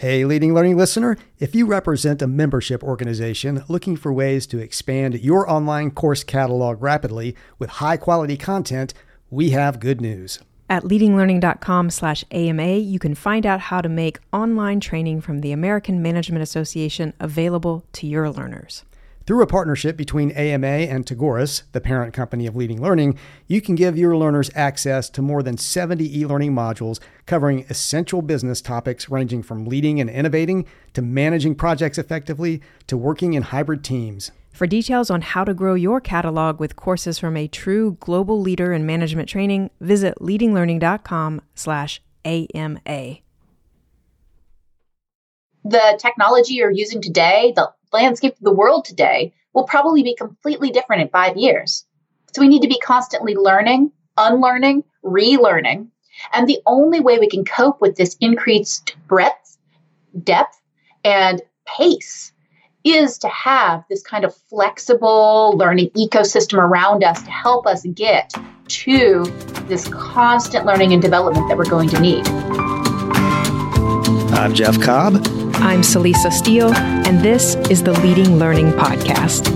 Hey, Leading Learning listener, if you represent a membership organization looking for ways to expand your online course catalog rapidly with high-quality content, we have good news. At leadinglearning.com/AMA, you can find out how to make online training from the American Management Association available to your learners. Through a partnership between AMA and Tagoras, the parent company of Leading Learning, you can give your learners access to more than 70 e-learning modules covering essential business topics ranging from leading and innovating to managing projects effectively to working in hybrid teams. For details on how to grow your catalog with courses from a true global leader in management training, visit leadinglearning.com/AMA. The technology you're using today, the landscape of the world today, will probably be completely different in 5 years. So we need to be constantly learning, unlearning, relearning. And the only way we can cope with this increased breadth, depth, and pace is to have this kind of flexible learning ecosystem around us to help us get to this constant learning and development that we're going to need. I'm Jeff Cobb. I'm Celisa Steele, and this is the Leading Learning Podcast.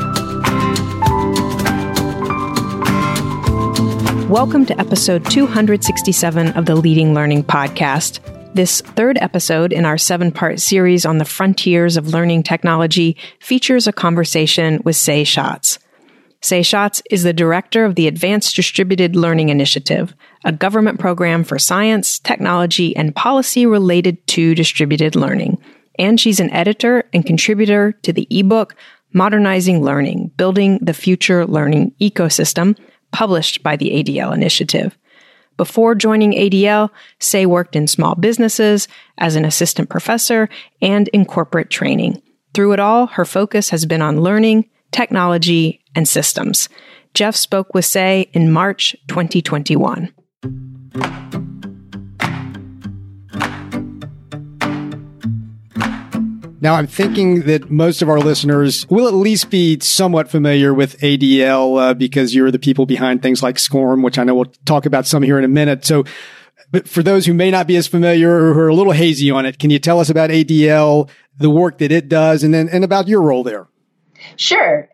Welcome to episode 267 of the Leading Learning Podcast. This third episode in our 7-part series on the frontiers of learning technology features a conversation with Say Schatz. Say Schatz is the director of the Advanced Distributed Learning Initiative, a government program for science, technology, and policy related to distributed learning. And she's an editor and contributor to the ebook, Modernizing Learning, Building the Future Learning Ecosystem, published by the ADL Initiative. Before joining ADL, Say worked in small businesses, as an assistant professor, and in corporate training. Through it all, her focus has been on learning, technology, and systems. Jeff spoke with Say in March 2021. Now, I'm thinking that most of our listeners will at least be somewhat familiar with ADL because you're the people behind things like SCORM, which I know we'll talk about some here in a minute. So, but for those who may not be as familiar or who are a little hazy on it, can you tell us about ADL, the work that it does, and about your role there? Sure.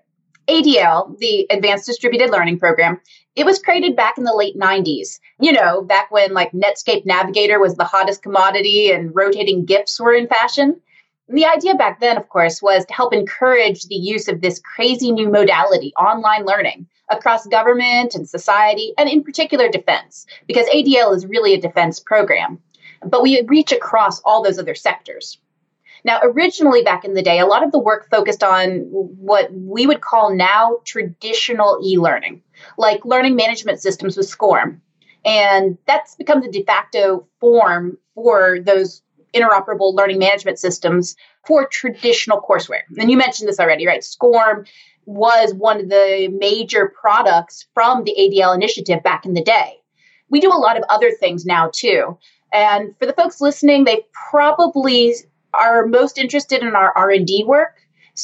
ADL, the Advanced Distributed Learning Program, it was created back in the late 90s. You know, back when like Netscape Navigator was the hottest commodity and rotating GIFs were in fashion. And the idea back then, of course, was to help encourage the use of this crazy new modality, online learning, across government and society, and in particular defense, because ADL is really a defense program. But we reach across all those other sectors. Now, originally back in the day, a lot of the work focused on what we would call now traditional e-learning, like learning management systems with SCORM. And that's become the de facto form for those interoperable learning management systems for traditional courseware. And you mentioned this already, right? SCORM was one of the major products from the ADL initiative back in the day. We do a lot of other things now too. And for the folks listening, they probably are most interested in our R&D work.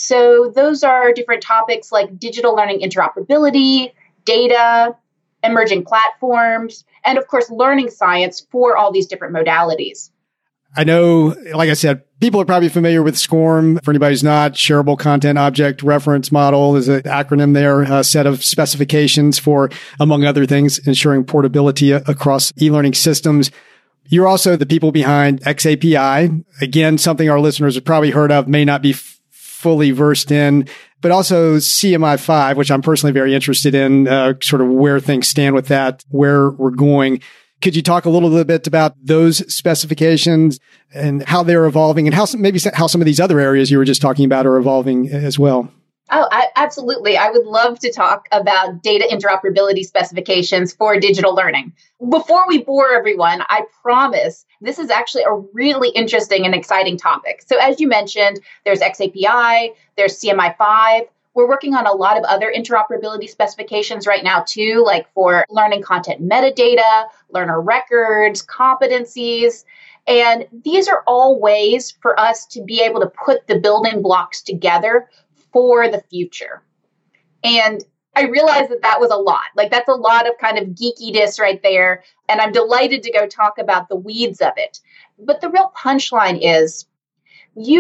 So those are different topics like digital learning interoperability, data, emerging platforms, and of course, learning science for all these different modalities. I know, like I said, people are probably familiar with SCORM. For anybody who's not, Shareable Content Object Reference Model is an acronym there, a set of specifications for, among other things, ensuring portability across e-learning systems. You're also the people behind XAPI. Again, something our listeners have probably heard of, may not be fully versed in, but also CMI5, which I'm personally very interested in, sort of where things stand with that, where we're going. Could you talk a little bit about those specifications and how they're evolving and how some of these other areas you were just talking about are evolving as well? Oh, absolutely. I would love to talk about data interoperability specifications for digital learning. Before we bore everyone, I promise this is actually a really interesting and exciting topic. So as you mentioned, there's XAPI, there's CMI5. We're working on a lot of other interoperability specifications right now too, like for learning content metadata, learner records, competencies. And these are all ways for us to be able to put the building blocks together for the future. And I realized that was a lot. Like, that's a lot of kind of geekiness right there. And I'm delighted to go talk about the weeds of it. But the real punchline is we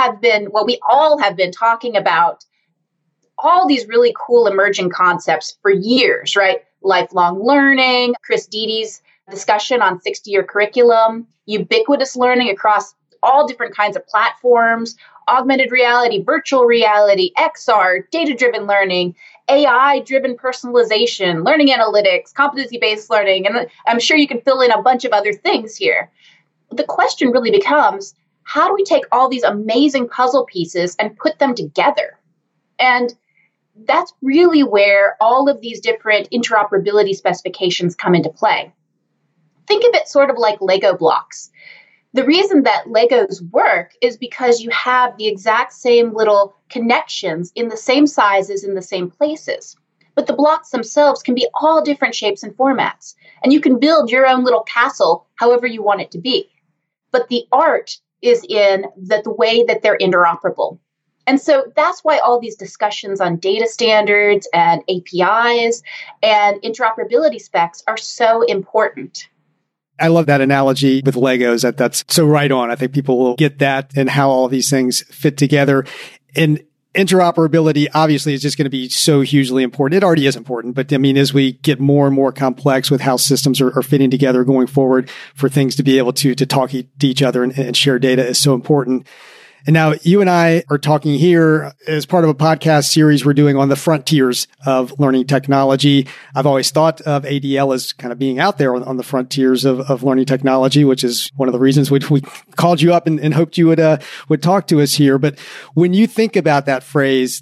all have been talking about all these really cool emerging concepts for years, right? Lifelong learning, Chris Deedy's discussion on 60-year curriculum, ubiquitous learning across all different kinds of platforms, augmented reality, virtual reality, XR, data-driven learning, AI-driven personalization, learning analytics, competency-based learning, and I'm sure you can fill in a bunch of other things here. The question really becomes, how do we take all these amazing puzzle pieces and put them together? And that's really where all of these different interoperability specifications come into play. Think of it sort of like Lego blocks. The reason that Legos work is because you have the exact same little connections in the same sizes in the same places. But the blocks themselves can be all different shapes and formats. And you can build your own little castle however you want it to be. But the art is in the way that they're interoperable. And so that's why all these discussions on data standards and APIs and interoperability specs are so important. I love that analogy with Legos. That's so right on. I think people will get that and how all these things fit together. And interoperability obviously is just going to be so hugely important. It already is important, but I mean, as we get more and more complex with how systems are fitting together going forward, for things to be able to talk to each other and share data is so important. And now you and I are talking here as part of a podcast series we're doing on the frontiers of learning technology. I've always thought of ADL as kind of being out there on the frontiers of learning technology, which is one of the reasons we called you up and hoped you would talk to us here. But when you think about that phrase,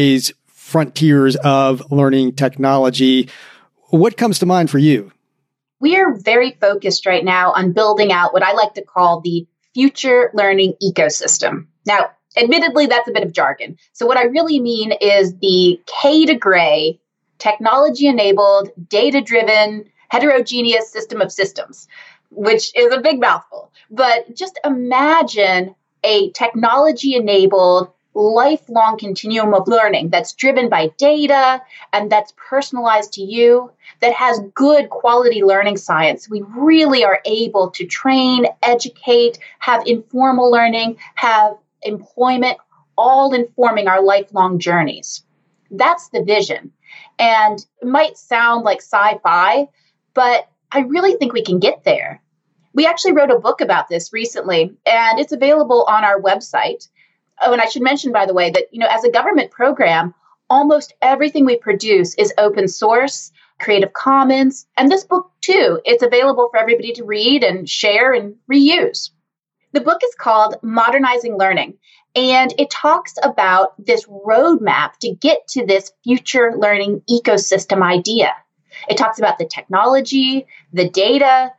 frontiers of learning technology, what comes to mind for you? We are very focused right now on building out what I like to call the future learning ecosystem. Now, admittedly, that's a bit of jargon. So what I really mean is the K to gray, technology-enabled, data-driven, heterogeneous system of systems, which is a big mouthful. But just imagine a technology-enabled, lifelong continuum of learning that's driven by data and that's personalized to you, that has good quality learning science. We really are able to train, educate, have informal learning, have employment, all informing our lifelong journeys. That's the vision. And it might sound like sci-fi, but I really think we can get there. We actually wrote a book about this recently, and it's available on our website. Oh, and I should mention, by the way, that, as a government program, almost everything we produce is open source, Creative Commons, and this book too. It's available for everybody to read and share and reuse. The book is called Modernizing Learning, and it talks about this roadmap to get to this future learning ecosystem idea. It talks about the technology, the data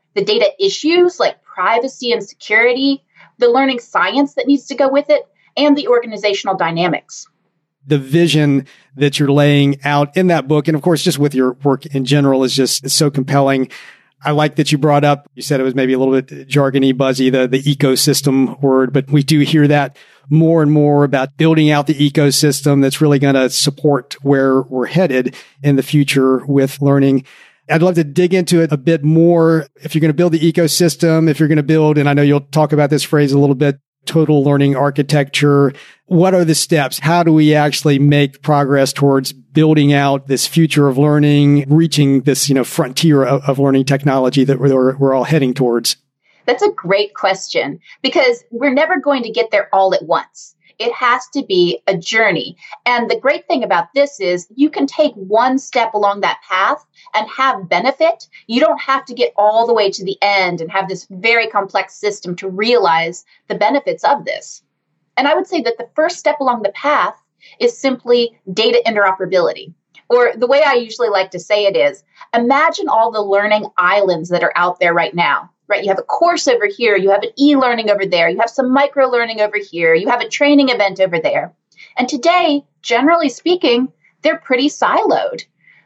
issues like privacy and security, the learning science that needs to go with it, and the organizational dynamics. The vision that you're laying out in that book, and of course, just with your work in general, is just so compelling. I like that you brought up, you said it was maybe a little bit jargony, buzzy, the ecosystem word, but we do hear that more and more about building out the ecosystem that's really going to support where we're headed in the future with learning. I'd love to dig into it a bit more. If you're going to build the ecosystem, if you're going to build, and I know you'll talk about this phrase a little bit, total learning architecture, what are the steps? How do we actually make progress towards building out this future of learning, reaching this, frontier of learning technology that we're all heading towards? That's a great question, because we're never going to get there all at once. It has to be a journey. And the great thing about this is you can take one step along that path and have benefit. You don't have to get all the way to the end and have this very complex system to realize the benefits of this. And I would say that the first step along the path is simply data interoperability. Or the way I usually like to say it is, imagine all the learning islands that are out there right now. Right? You have a course over here, you have an e-learning over there, you have some micro-learning over here, you have a training event over there. And today, generally speaking, they're pretty siloed.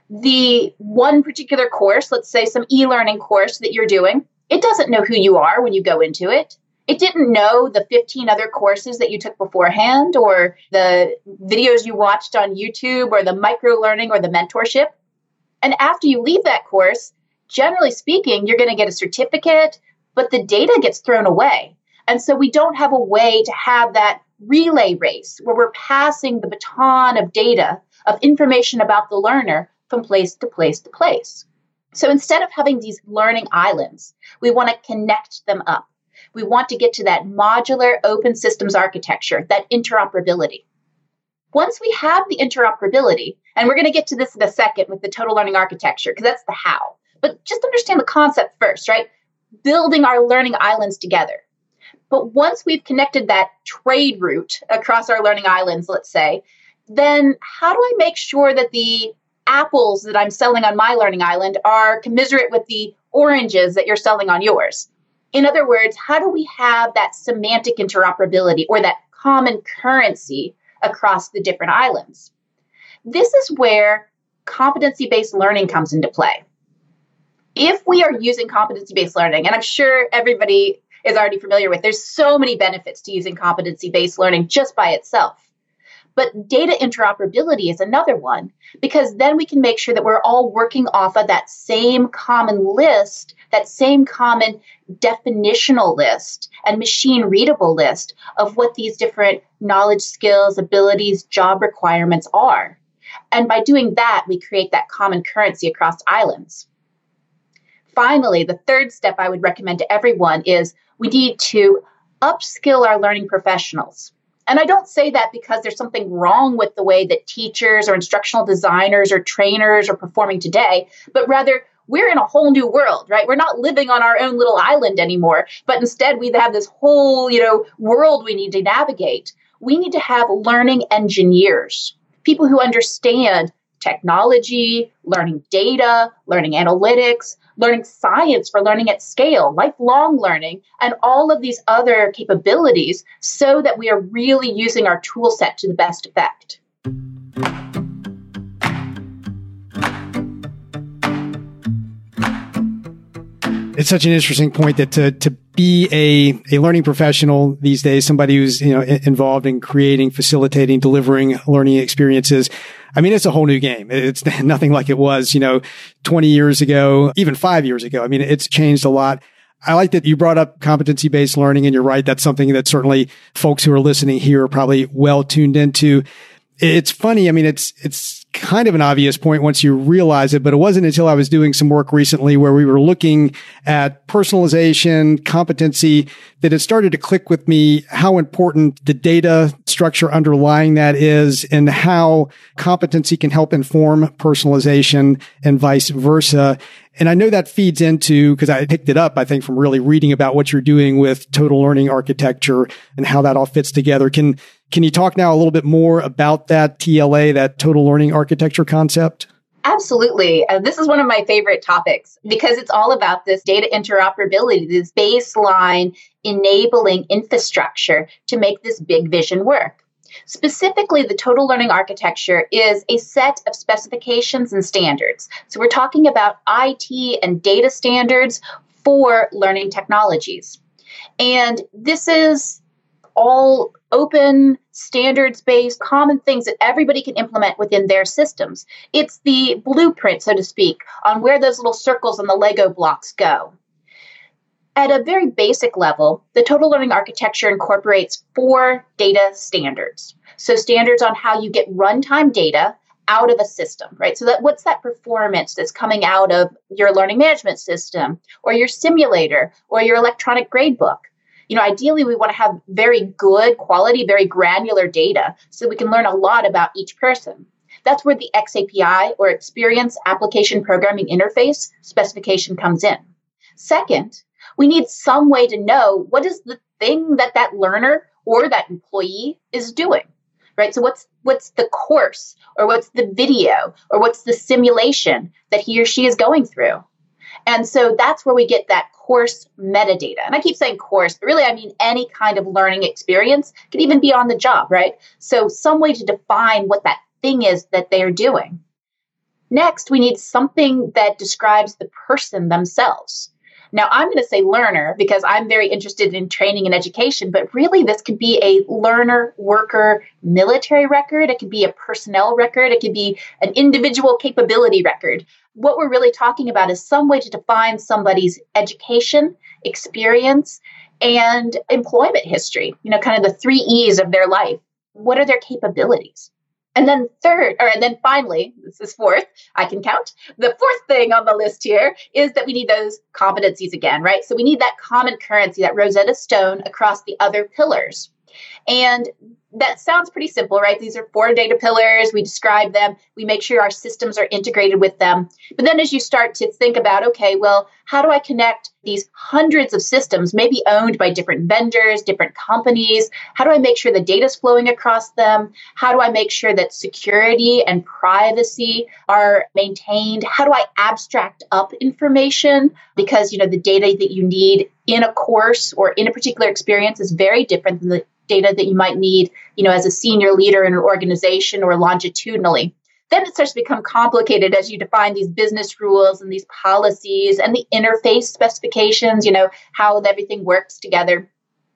The one particular course, let's say some e-learning course that you're doing, it doesn't know who you are when you go into it. It didn't know the 15 other courses that you took beforehand or the videos you watched on YouTube or the micro-learning or the mentorship. And after you leave that course, generally speaking, you're going to get a certificate, but the data gets thrown away. And so we don't have a way to have that relay race where we're passing the baton of data, of information about the learner from place to place to place. So instead of having these learning islands, we want to connect them up. We want to get to that modular open systems architecture, that interoperability. Once we have the interoperability, and we're going to get to this in a second with the total learning architecture, because that's the how, but just understand the concept first, right? Building our learning islands together. But once we've connected that trade route across our learning islands, let's say, then how do I make sure that the apples that I'm selling on my learning island are commiserate with the oranges that you're selling on yours? In other words, how do we have that semantic interoperability or that common currency across the different islands? This is where competency-based learning comes into play. If we are using competency-based learning, and I'm sure everybody is already familiar with, there's so many benefits to using competency-based learning just by itself. But data interoperability is another one, because then we can make sure that we're all working off of that same common list, that same common definitional list and machine readable list of what these different knowledge, skills, abilities, job requirements are. And by doing that, we create that common currency across islands. Finally, the third step I would recommend to everyone is we need to upskill our learning professionals. And I don't say that because there's something wrong with the way that teachers or instructional designers or trainers are performing today, but rather we're in a whole new world, right? We're not living on our own little island anymore, but instead we have this whole, world we need to navigate. We need to have learning engineers, people who understand technology, learning data, learning analytics, learning science for learning at scale, lifelong learning, and all of these other capabilities so that we are really using our tool set to the best effect. It's such an interesting point that to be a learning professional these days, somebody who's, involved in creating, facilitating, delivering learning experiences. I mean, it's a whole new game. It's nothing like it was, 20 years ago, even 5 years ago. I mean, it's changed a lot. I like that you brought up competency-based learning, and you're right. That's something that certainly folks who are listening here are probably well tuned into. It's funny. I mean, it's kind of an obvious point once you realize it, but it wasn't until I was doing some work recently where we were looking at personalization, competency, that it started to click with me how important the data structure underlying that is and how competency can help inform personalization and vice versa. And I know that feeds into, because I picked it up, I think, from really reading about what you're doing with total learning architecture and how that all fits together. Can you talk now a little bit more about that TLA, that total learning architecture concept? Absolutely. This is one of my favorite topics because it's all about this data interoperability, this baseline enabling infrastructure to make this big vision work. Specifically, the total learning architecture is a set of specifications and standards. So we're talking about IT and data standards for learning technologies. And this is all open, standards-based, common things that everybody can implement within their systems. It's the blueprint, so to speak, on where those little circles on the Lego blocks go. At a very basic level, the total learning architecture incorporates 4 data standards. So standards on how you get runtime data out of a system, right? So what's that performance that's coming out of your learning management system or your simulator or your electronic gradebook? Ideally, we want to have very good quality, very granular data so we can learn a lot about each person. That's where the XAPI or Experience Application Programming Interface specification comes in. Second, we need some way to know what is the thing that learner or that employee is doing, right? So what's the course or what's the video or what's the simulation that he or she is going through? And so that's where we get that course metadata. And I keep saying course, but really I mean any kind of learning experience. It could even be on the job, right? So some way to define what that thing is that they're doing. Next, we need something that describes the person themselves. Now, I'm going to say learner because I'm very interested in training and education, but really this could be a learner, worker, military record. It could be a personnel record. It could be an individual capability record. What we're really talking about is some way to define somebody's education, experience, and employment history, kind of the 3 E's of their life. What are their capabilities? And then finally, this is fourth, I can count. The fourth thing on the list here is that we need those competencies again, right? So we need that common currency, that Rosetta Stone across the other pillars. And that sounds pretty simple, right? These are 4 data pillars. We describe them. We make sure our systems are integrated with them. But then as you start to think about, okay, well, how do I connect these hundreds of systems, maybe owned by different vendors, different companies? How do I make sure the data is flowing across them? How do I make sure that security and privacy are maintained? How do I abstract up information? Because, the data that you need in a course or in a particular experience is very different than the data that you might need, as a senior leader in an organization or longitudinally. Then it starts to become complicated as you define these business rules and these policies and the interface specifications, how everything works together.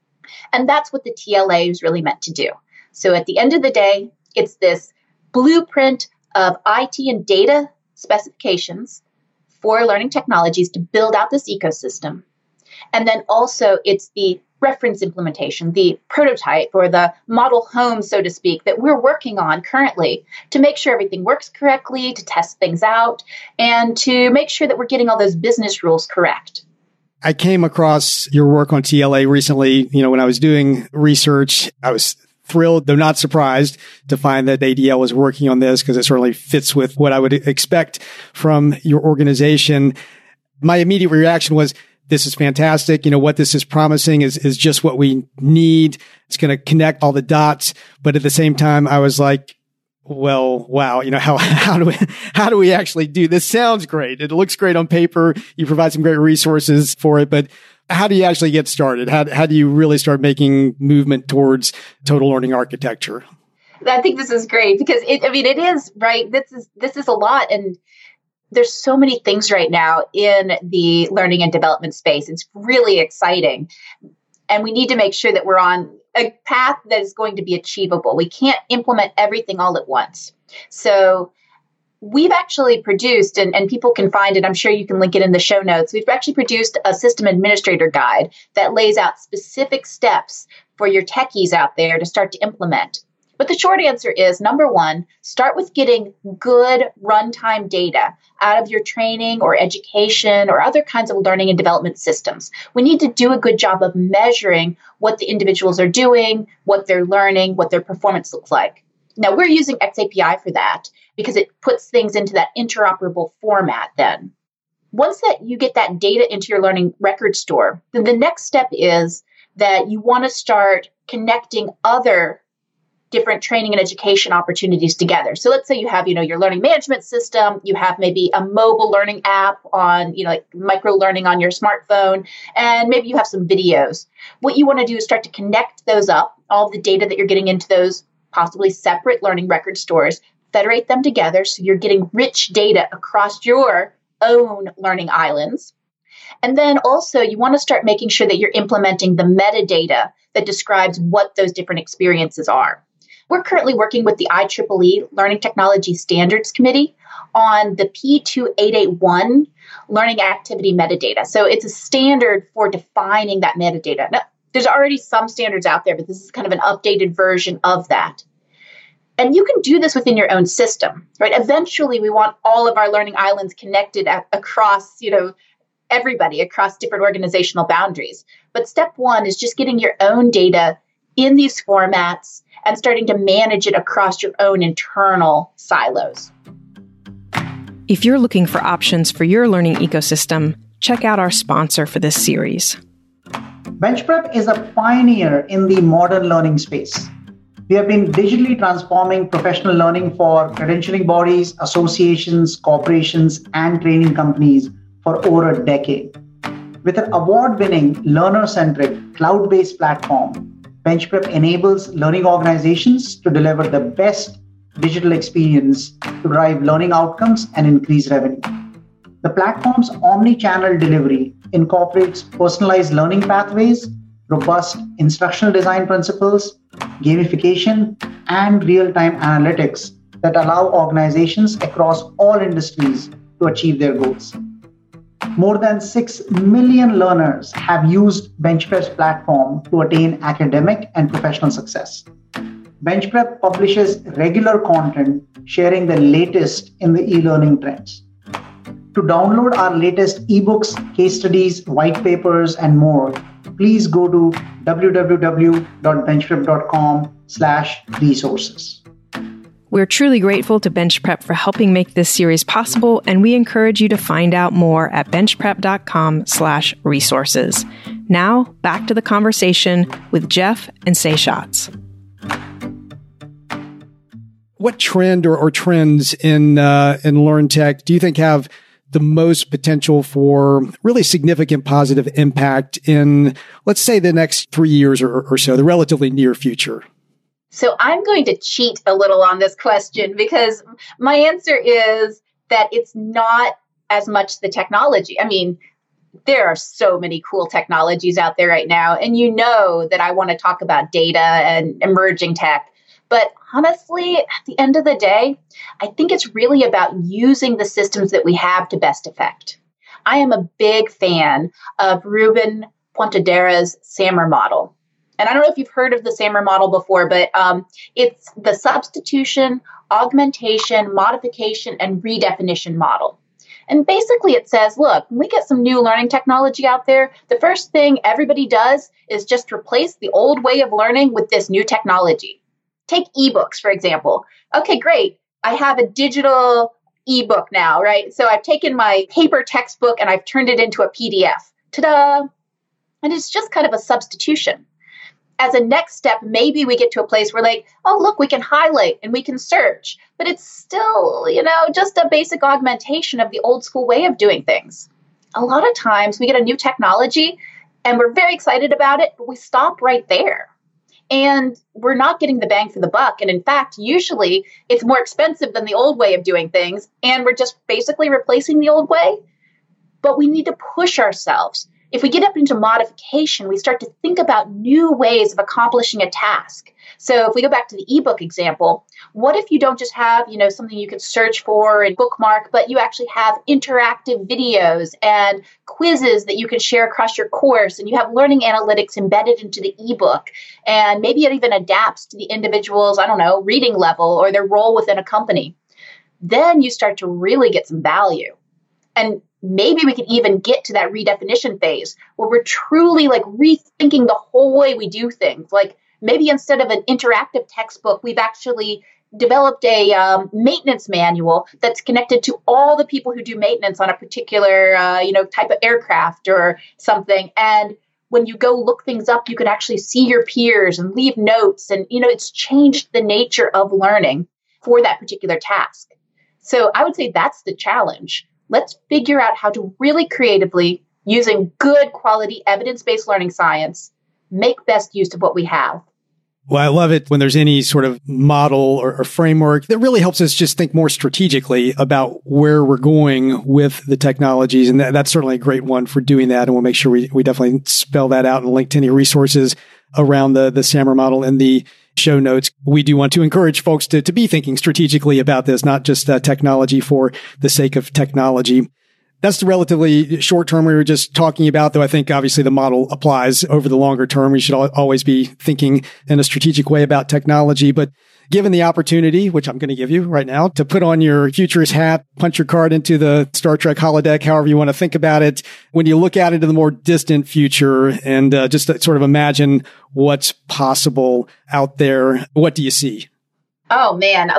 And that's what the TLA is really meant to do. So at the end of the day, it's this blueprint of IT and data specifications for learning technologies to build out this ecosystem. And then also it's the reference implementation, the prototype or the model home, so to speak, that we're working on currently to make sure everything works correctly, to test things out, and to make sure that we're getting all those business rules correct. I came across your work on TLA recently. When I was doing research, I was thrilled, though not surprised, to find that ADL was working on this because it certainly fits with what I would expect from your organization. My immediate reaction was, this is fantastic. What this is promising is just what we need. It's going to connect all the dots. But at the same time, I was like, well, wow, how do we actually do this? Sounds great. It looks great on paper. You provide some great resources for it, but how do you actually get started? How do you really start making movement towards total learning architecture? I think this is great because it is right. This is a lot. And there's so many things right now in the learning and development space. It's really exciting. And we need to make sure that we're on a path that is going to be achievable. We can't implement everything all at once. So we've actually produced, and people can find it, I'm sure you can link it in the show notes. We've actually produced a system administrator guide that lays out specific steps for your techies out there to start to implement. But the short answer is, number one, start with getting good runtime data out of your training or education or other kinds of learning and development systems. We need to do a good job of measuring what the individuals are doing, what they're learning, what their performance looks like. Now, we're using XAPI for that because it puts things into that interoperable format then. Once that you get that data into your learning record store, then the next step is that you want to start connecting other different training and education opportunities together. So let's say you have, your learning management system, you have maybe a mobile learning app on, like micro learning on your smartphone, and maybe you have some videos. What you want to do is start to connect those up, all the data that you're getting into those possibly separate learning record stores, federate them together so you're getting rich data across your own learning islands. And then also you want to start making sure that you're implementing the metadata that describes what those different experiences are. We're currently working with the IEEE Learning Technology Standards Committee on the P2881 learning activity metadata. So it's a standard for defining that metadata. Now, there's already some standards out there, but this is kind of an updated version of that. And you can do this within your own system, right? Eventually, we want all of our learning islands connected across, everybody across different organizational boundaries. But step one is just getting your own data in these formats and starting to manage it across your own internal silos. If you're looking for options for your learning ecosystem, check out our sponsor for this series. BenchPrep is a pioneer in the modern learning space. We have been digitally transforming professional learning for credentialing bodies, associations, corporations, and training companies for over a decade. With an award-winning, learner-centric, cloud-based platform, BenchPrep enables learning organizations to deliver the best digital experience to drive learning outcomes and increase revenue. The platform's omni-channel delivery incorporates personalized learning pathways, robust instructional design principles, gamification, and real-time analytics that allow organizations across all industries to achieve their goals. More than 6 million learners have used BenchPrep's platform to attain academic and professional success. BenchPrep publishes regular content sharing the latest in the e-learning trends. To download our latest ebooks, case studies, white papers, and more, please go to www.benchprep.com/resources. We're truly grateful to BenchPrep for helping make this series possible, and we encourage you to find out more at benchprep.com/resources. Now, back to the conversation with Jeff and Seshatz. What trend or trends in LearnTech do you think have the most potential for really significant positive impact in, let's say, the next 3 years or so, the relatively near future? So I'm going to cheat a little on this question because my answer is that it's not as much the technology. I mean, there are so many cool technologies out there right now, and you know that I want to talk about data and emerging tech. But honestly, at the end of the day, I think it's really about using the systems that we have to best effect. I am a big fan of Ruben Pontedera's SAMR model. And I don't know if you've heard of the SAMR model before, but it's the substitution, augmentation, modification, and redefinition model. And basically it says, look, when we get some new learning technology out there, the first thing everybody does is just replace the old way of learning with this new technology. Take ebooks, for example. Okay, great. I have a digital ebook now, right? So I've taken my paper textbook and I've turned it into a PDF. Ta-da! And it's just kind of a substitution. As a next step, maybe we get to a place where like, oh, look, we can highlight and we can search, but it's still, just a basic augmentation of the old school way of doing things. A lot of times we get a new technology and we're very excited about it, but we stop right there. And we're not getting the bang for the buck. And in fact, usually it's more expensive than the old way of doing things. And we're just basically replacing the old way. But we need to push ourselves. If we get up into modification, we start to think about new ways of accomplishing a task. So if we go back to the ebook example, what if you don't just have, something you could search for and bookmark, but you actually have interactive videos and quizzes that you can share across your course, and you have learning analytics embedded into the ebook, and maybe it even adapts to the individual's, reading level or their role within a company. Then you start to really get some value. And maybe we can even get to that redefinition phase where we're truly like rethinking the whole way we do things. Like maybe instead of an interactive textbook, we've actually developed a maintenance manual that's connected to all the people who do maintenance on a particular, type of aircraft or something. And when you go look things up, you can actually see your peers and leave notes. And, it's changed the nature of learning for that particular task. So I would say that's the challenge. Let's figure out how to really creatively, using good quality evidence-based learning science, make best use of what we have. Well, I love it when there's any sort of model or framework that really helps us just think more strategically about where we're going with the technologies. And that's certainly a great one for doing that. And we'll make sure we definitely spell that out and link to any resources around the SAMR model in the show notes. We do want to encourage folks to be thinking strategically about this, not just technology for the sake of technology. That's the relatively short term we were just talking about, though I think obviously the model applies over the longer term. We should always be thinking in a strategic way about technology. But given the opportunity, which I'm going to give you right now, to put on your futurist hat, punch your card into the Star Trek holodeck, however you want to think about it, when you look out into the more distant future and just sort of imagine what's possible out there, what do you see? Oh man,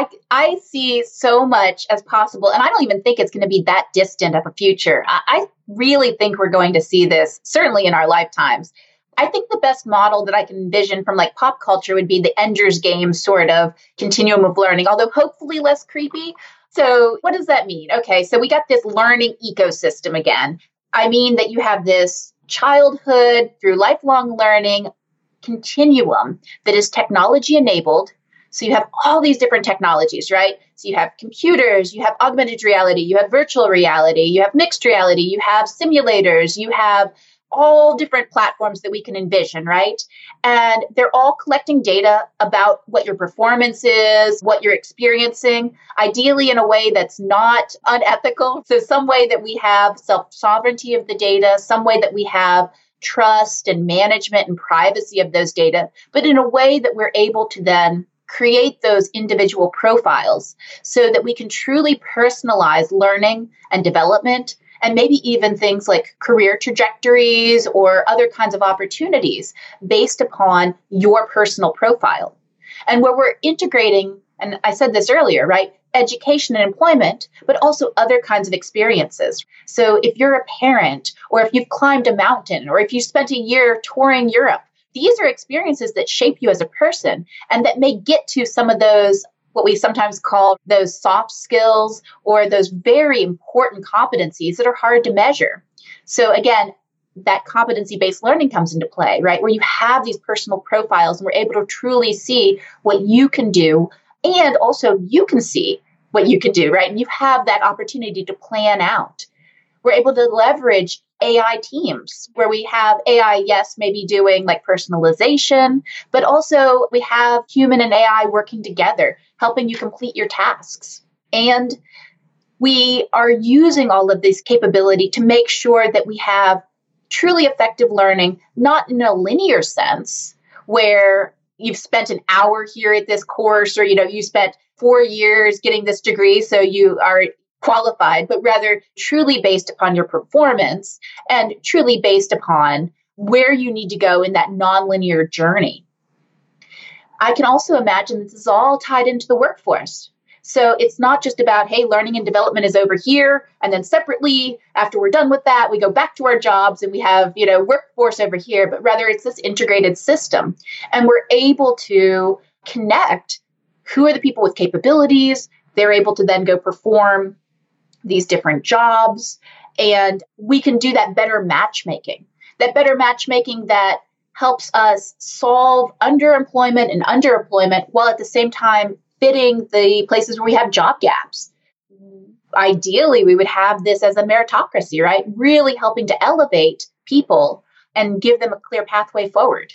I see so much as possible, and I don't even think it's going to be that distant of a future. I really think we're going to see this, certainly in our lifetimes. I think the best model that I can envision from like pop culture would be the Ender's Game sort of continuum of learning, although hopefully less creepy. So what does that mean? Okay, so we got this learning ecosystem again. I mean that you have this childhood through lifelong learning continuum that is technology enabled. So you have all these different technologies, right? So you have computers, you have augmented reality, you have virtual reality, you have mixed reality, you have simulators, you have all different platforms that we can envision, right? And they're all collecting data about what your performance is, what you're experiencing, ideally in a way that's not unethical. So some way that we have self-sovereignty of the data, some way that we have trust and management and privacy of those data, but in a way that we're able to then create those individual profiles so that we can truly personalize learning and development, and maybe even things like career trajectories or other kinds of opportunities based upon your personal profile. And where we're integrating, and I said this earlier, right? Education and employment, but also other kinds of experiences. So if you're a parent, or if you've climbed a mountain, or if you spent a year touring Europe, these are experiences that shape you as a person and that may get to some of those, what we sometimes call those soft skills or those very important competencies that are hard to measure. So again, that competency-based learning comes into play, right? Where you have these personal profiles and we're able to truly see what you can do, and also you can see what you can do, right? And you have that opportunity to plan out. We're able to leverage AI teams where we have AI, yes, maybe doing like personalization, but also we have human and AI working together, helping you complete your tasks. And we are using all of this capability to make sure that we have truly effective learning, not in a linear sense where you've spent an hour here at this course, or, you spent 4 years getting this degree, so you are qualified, but rather truly based upon your performance and truly based upon where you need to go in that nonlinear journey. I can also imagine this is all tied into the workforce. So it's not just about, hey, learning and development is over here, and then separately, after we're done with that, we go back to our jobs and we have, workforce over here, but rather it's this integrated system. And we're able to connect who are the people with capabilities. They're able to then go perform these different jobs, and we can do that better matchmaking that helps us solve underemployment and underemployment while at the same time fitting the places where we have job gaps. Ideally, we would have this as a meritocracy, right? Really helping to elevate people and give them a clear pathway forward.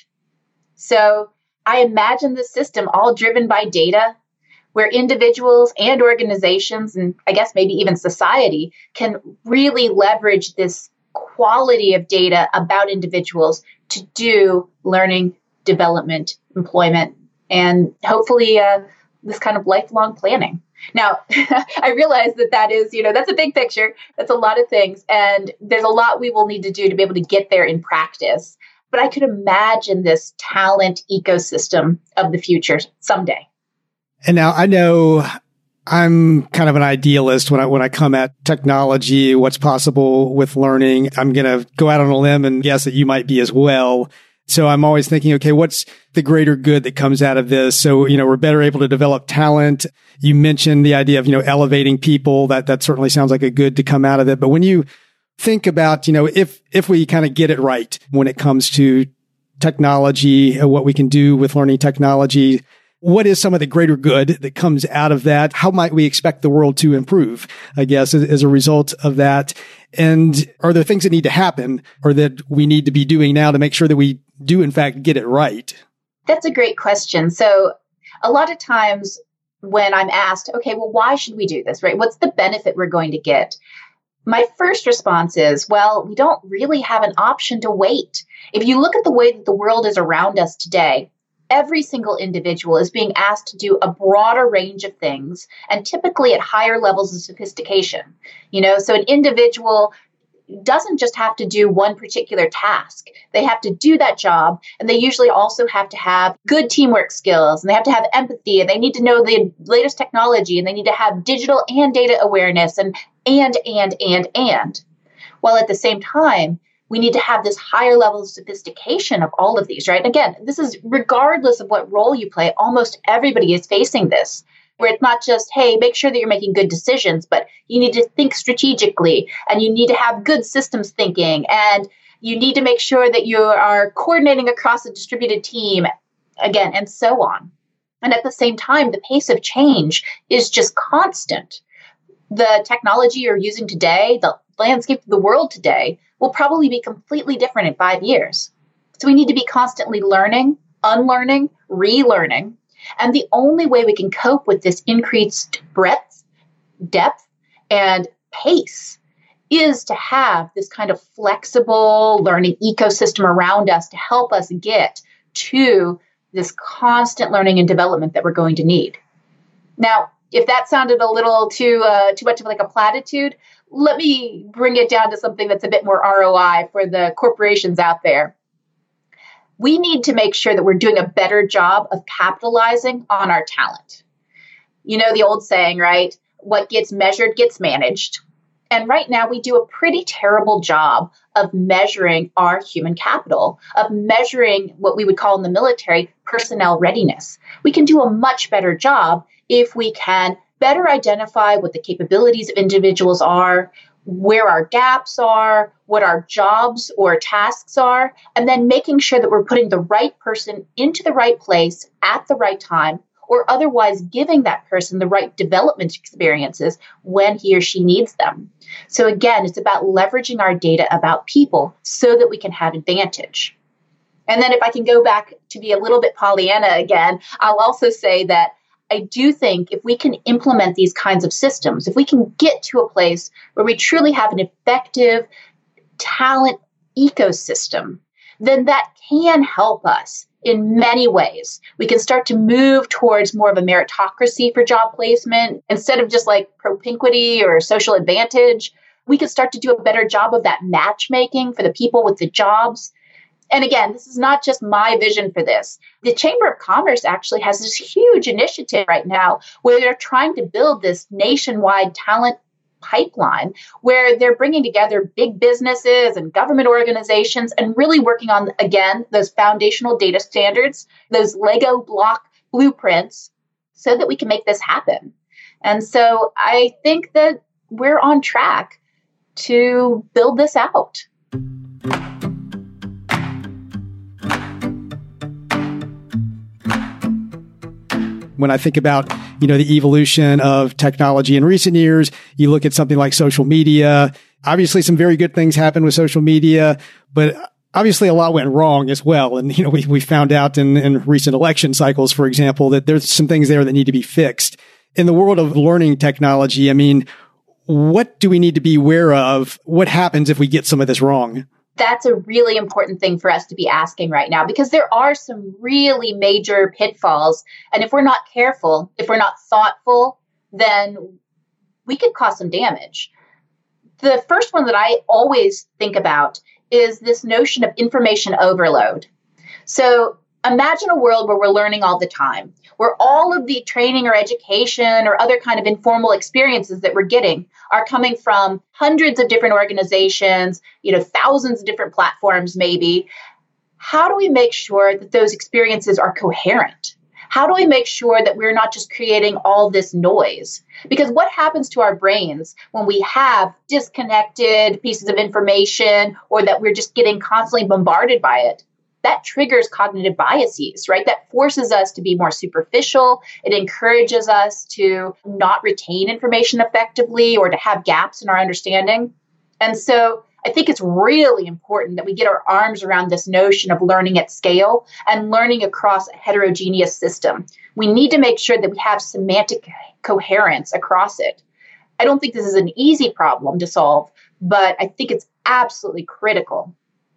So I imagine the system all driven by data, where individuals and organizations, and I guess maybe even society, can really leverage this quality of data about individuals to do learning, development, employment, and hopefully this kind of lifelong planning. Now, I realize that is, that's a big picture. That's a lot of things. And there's a lot we will need to do to be able to get there in practice. But I could imagine this talent ecosystem of the future someday. And now I know I'm kind of an idealist when I come at technology, what's possible with learning. I'm going to go out on a limb and guess that you might be as well. So I'm always thinking, okay, what's the greater good that comes out of this? So, we're better able to develop talent. You mentioned the idea of, elevating people. That certainly sounds like a good to come out of it. But when you think about, if we kind of get it right when it comes to technology, what we can do with learning technology, what is some of the greater good that comes out of that? How might we expect the world to improve, I guess, as a result of that? And are there things that need to happen or that we need to be doing now to make sure that we do, in fact, get it right? That's a great question. So a lot of times when I'm asked, okay, well, why should we do this, right? What's the benefit we're going to get? My first response is, well, we don't really have an option to wait. If you look at the way that the world is around us today, every single individual is being asked to do a broader range of things, and typically at higher levels of sophistication. So an individual doesn't just have to do one particular task. They have to do that job, and they usually also have to have good teamwork skills, and they have to have empathy, and they need to know the latest technology, and they need to have digital and data awareness, and. While at the same time, we need to have this higher level of sophistication of all of these, right? Again, this is regardless of what role you play, almost everybody is facing this, where it's not just, hey, make sure that you're making good decisions, but you need to think strategically, and you need to have good systems thinking, and you need to make sure that you are coordinating across a distributed team, again, and so on. And at the same time, the pace of change is just constant. The technology you're using today, the landscape of the world today, will probably be completely different in 5 years. So we need to be constantly learning, unlearning, relearning. And the only way we can cope with this increased breadth, depth, and pace is to have this kind of flexible learning ecosystem around us to help us get to this constant learning and development that we're going to need. Now, if that sounded a little too much of like a platitude, let me bring it down to something that's a bit more ROI for the corporations out there. We need to make sure that we're doing a better job of capitalizing on our talent. You know the old saying, right? What gets measured gets managed. And right now, we do a pretty terrible job of measuring our human capital, of measuring what we would call in the military personnel readiness. We can do a much better job if we can better identify what the capabilities of individuals are, where our gaps are, what our jobs or tasks are, and then making sure that we're putting the right person into the right place at the right time, or otherwise giving that person the right development experiences when he or she needs them. So again, it's about leveraging our data about people so that we can have advantage. And then if I can go back to be a little bit Pollyanna again, I'll also say that I do think if we can implement these kinds of systems, if we can get to a place where we truly have an effective talent ecosystem, then that can help us in many ways. We can start to move towards more of a meritocracy for job placement instead of just like propinquity or social advantage. We can start to do a better job of that matchmaking for the people with the jobs. And again, this is not just my vision for this. The Chamber of Commerce actually has this huge initiative right now where they're trying to build this nationwide talent pipeline where they're bringing together big businesses and government organizations and really working on, again, those foundational data standards, those Lego block blueprints, so that we can make this happen. And so I think that we're on track to build this out. When I think about, the evolution of technology in recent years, you look at something like social media. Obviously, some very good things happened with social media, but obviously a lot went wrong as well. And, we found out in recent election cycles, for example, that there's some things there that need to be fixed. In the world of learning technology, what do we need to be aware of? What happens if we get some of this wrong? That's a really important thing for us to be asking right now, because there are some really major pitfalls. And if we're not careful, if we're not thoughtful, then we could cause some damage. The first one that I always think about is this notion of information overload. So imagine a world where we're learning all the time, where all of the training or education or other kind of informal experiences that we're getting are coming from hundreds of different organizations, thousands of different platforms maybe. How do we make sure that those experiences are coherent? How do we make sure that we're not just creating all this noise? Because what happens to our brains when we have disconnected pieces of information or that we're just getting constantly bombarded by it? That triggers cognitive biases, right? That forces us to be more superficial. It encourages us to not retain information effectively or to have gaps in our understanding. And so I think it's really important that we get our arms around this notion of learning at scale and learning across a heterogeneous system. We need to make sure that we have semantic coherence across it. I don't think this is an easy problem to solve, but I think it's absolutely critical.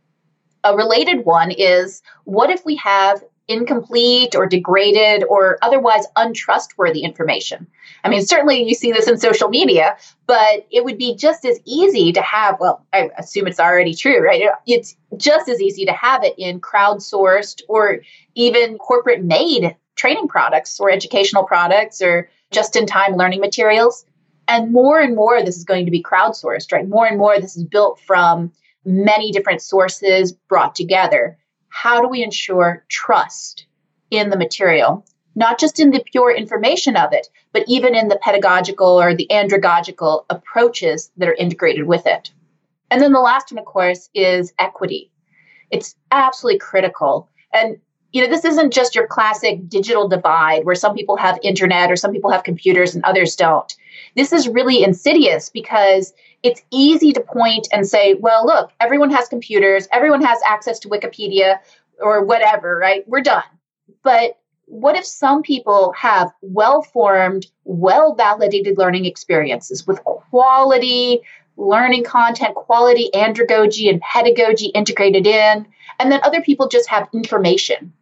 A related one is, what if we have incomplete or degraded or otherwise untrustworthy information? Certainly you see this in social media, but it would be just as easy to have, I assume it's already true, right? It's just as easy to have it in crowdsourced or even corporate-made training products or educational products or just-in-time learning materials. And more this is going to be crowdsourced, right? More and more this is built from many different sources brought together. How do we ensure trust in the material? Not just in the pure information of it, but even in the pedagogical or the andragogical approaches that are integrated with it. And then the last one, of course, is equity. It's absolutely critical. And This isn't just your classic digital divide where some people have internet or some people have computers and others don't. This is really insidious because it's easy to point and say, well, look, everyone has computers, everyone has access to Wikipedia or whatever, right? We're done. But what if some people have well-formed, well-validated learning experiences with quality learning content, quality andragogy and pedagogy integrated in, and then other people just have information,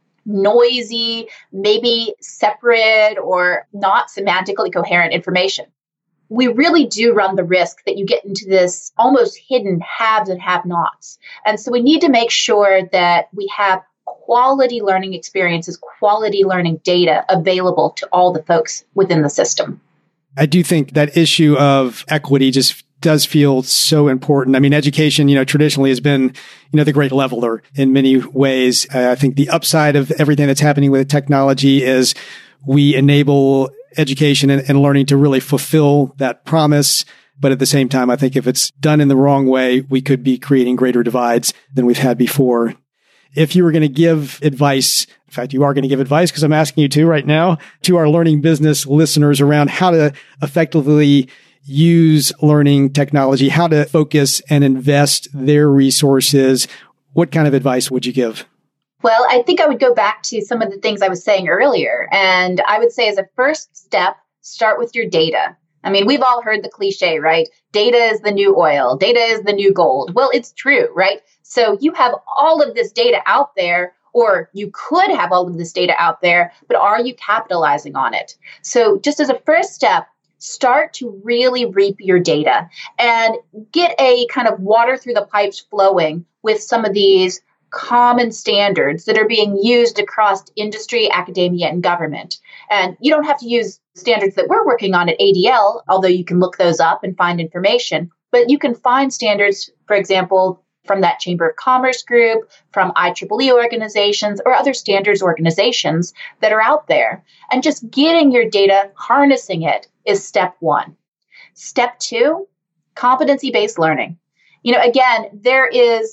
noisy, maybe separate or not semantically coherent information. We really do run the risk that you get into this almost hidden haves and have-nots. And so we need to make sure that we have quality learning experiences, quality learning data available to all the folks within the system. I do think that issue of equity just does feel so important. I mean, education, traditionally has been, the great leveler in many ways. I think the upside of everything that's happening with technology is we enable education and learning to really fulfill that promise. But at the same time, I think if it's done in the wrong way, we could be creating greater divides than we've had before. If you were going to give advice, in fact, you are going to give advice because I'm asking you to right now, to our learning business listeners around how to effectively use learning technology, how to focus and invest their resources, what kind of advice would you give? Well, I think I would go back to some of the things I was saying earlier. And I would say as a first step, start with your data. I mean, we've all heard the cliche, right? Data is the new oil. Data is the new gold. Well, it's true, right? So you have all of this data out there, or you could have all of this data out there, but are you capitalizing on it? So just as a first step, start to really reap your data and get a kind of water through the pipes flowing with some of these common standards that are being used across industry, academia, and government. And you don't have to use standards that we're working on at ADL, although you can look those up and find information. But you can find standards, for example, from that Chamber of Commerce group, from IEEE organizations, or other standards organizations that are out there. And just getting your data, harnessing it, is step one. Step two, competency-based learning. Again, there is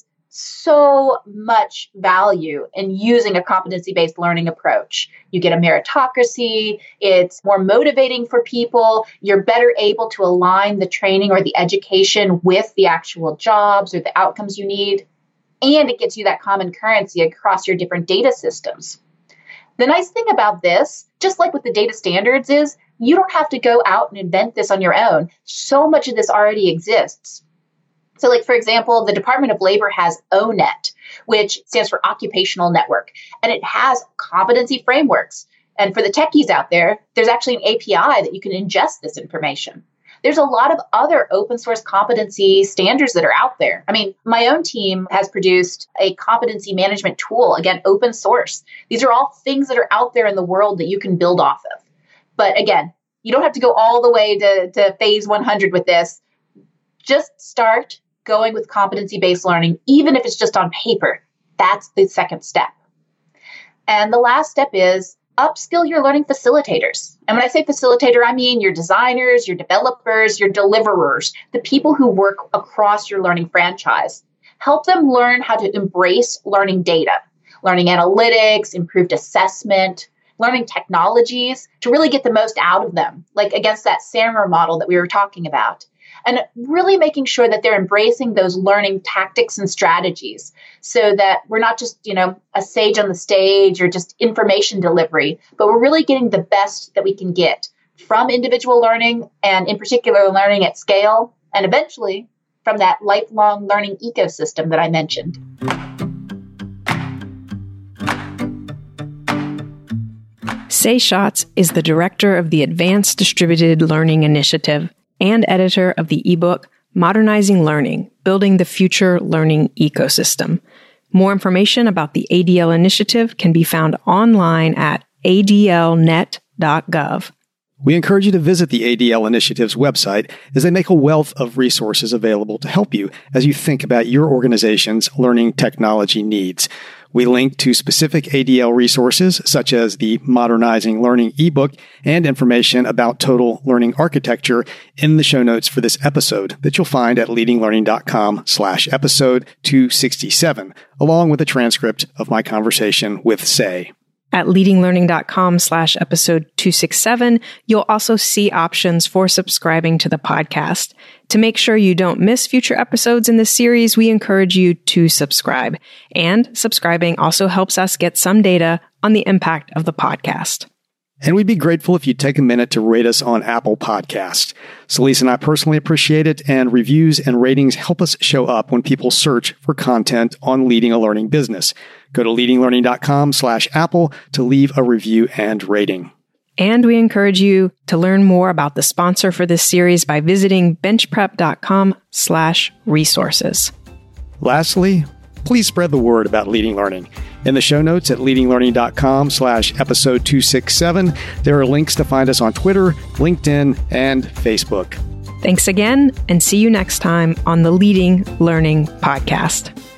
so much value in using a competency-based learning approach. You get a meritocracy, it's more motivating for people, you're better able to align the training or the education with the actual jobs or the outcomes you need, and it gets you that common currency across your different data systems. The nice thing about this, just like with the data standards, is you don't have to go out and invent this on your own. So much of this already exists. So like, for example, the Department of Labor has ONET, which stands for Occupational Network, and it has competency frameworks. And for the techies out there, there's actually an API that you can ingest this information. There's a lot of other open source competency standards that are out there. I mean, my own team has produced a competency management tool, again, open source. These are all things that are out there in the world that you can build off of. But again, you don't have to go all the way to phase 100 with this. Just start going with competency-based learning, even if it's just on paper. That's the second step. And the last step is upskill your learning facilitators. And when I say facilitator, I mean your designers, your developers, your deliverers, the people who work across your learning franchise. Help them learn how to embrace learning data, learning analytics, improved assessment, learning technologies to really get the most out of them, like against that SAMR model that we were talking about. And really making sure that they're embracing those learning tactics and strategies so that we're not just, a sage on the stage or just information delivery, but we're really getting the best that we can get from individual learning and in particular learning at scale, and eventually from that lifelong learning ecosystem that I mentioned. Say Schatz is the director of the Advanced Distributed Learning Initiative and editor of the ebook Modernizing Learning, Building the Future Learning Ecosystem. More information about the ADL initiative can be found online at adlnet.gov. We encourage you to visit the ADL Initiative's website as they make a wealth of resources available to help you as you think about your organization's learning technology needs. We link to specific ADL resources such as the Modernizing Learning ebook and information about total learning architecture in the show notes for this episode that you'll find at leadinglearning.com/episode 267, along with a transcript of my conversation with Sei. At leadinglearning.com/episode 267, you'll also see options for subscribing to the podcast. To make sure you don't miss future episodes in this series, we encourage you to subscribe. And subscribing also helps us get some data on the impact of the podcast. And we'd be grateful if you'd take a minute to rate us on Apple Podcasts. Celeste and I personally appreciate it, and reviews and ratings help us show up when people search for content on leading a learning business. Go to leadinglearning.com/Apple to leave a review and rating. And we encourage you to learn more about the sponsor for this series by visiting benchprep.com/resources. Lastly, please spread the word about Leading Learning. In the show notes at leadinglearning.com/episode 267, there are links to find us on Twitter, LinkedIn, and Facebook. Thanks again, and see you next time on the Leading Learning Podcast.